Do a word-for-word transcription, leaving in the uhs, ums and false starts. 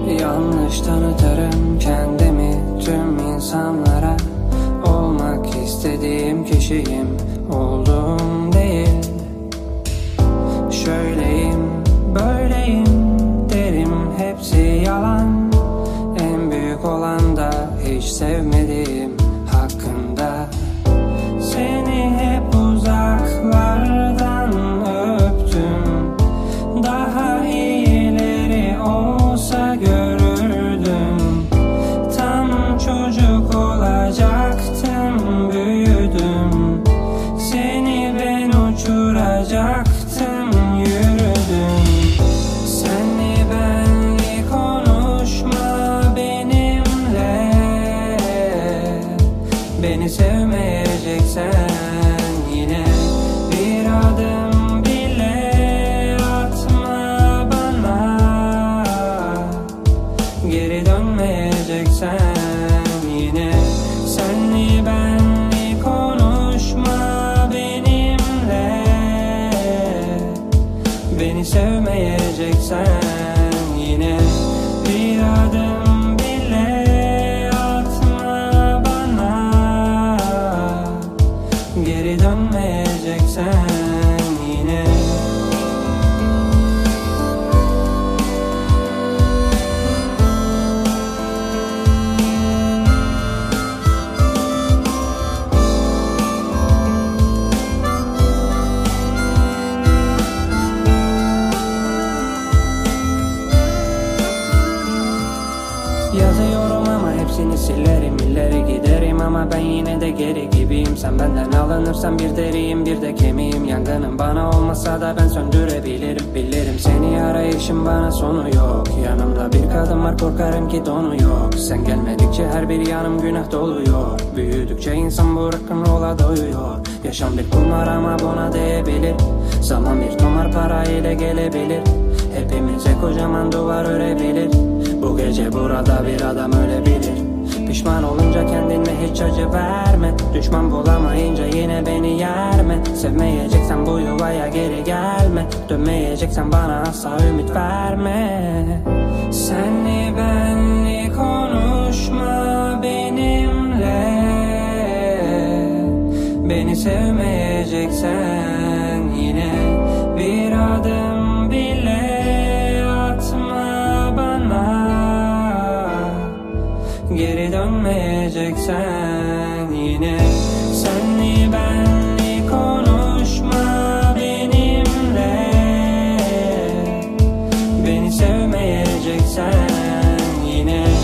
Yanlış tanıtırım kendimi tüm insanlara. Olmak istediğim kişiyim, olduğum değil. Şöyleyim, böyleyim derim, hepsi yalan. En büyük olan da hiç sevmediğim hakkında. Seni hep uzaklardan öptüm. Daha iyileri olsa görürdüm. Tam çocuk olacaktım, büyüdüm. Seni ben uçuracaktım, yürüdüm. Senli benli konuşma benimle. Beni sevmeyeceksen yine bir adım bile atma bana. Geri dönmeyeceksen yine senli benli konuşma benimle. Beni sevmeyeceksen yine bir adım bile atma bana. Geri dönmeyeceksen yine. Yazıyorum ama hepsini silerim, ileri giderim ama ben yine de geri gibiyim. Sen benden alınırsan bir deriyim, bir de kemiğim. Yangının bana olmasa da ben söndürebilirim. Bilirim seni arayışım bana sonu yok. Yanımda bir kadın var, korkarım ki donu yok. Sen gelmedikçe her bir yanım günah doluyor. Büyüdükçe insan bu rock'n'roll'a doyuyor. Yaşam bir kumar ama buna değebilir. Zaman bir tomar, para ile gelebilir. Hepimize kocaman duvar örebilir. Bu gece burada bir adam ölebilir. Pişman olunca kendine hiç acı verme. Düşman bulamayınca yine beni yerme. Sevmeyeceksen bu yuvaya geri gelme. Dönmeyeceksen bana asla ümit verme. Senli benli konuşma benimle. Beni sevmeyeceksen yine bir adım bile atma bana. Geri dönmeyeceksen yine senli benli konuşma benimle. Beni sevmeyeceksen yine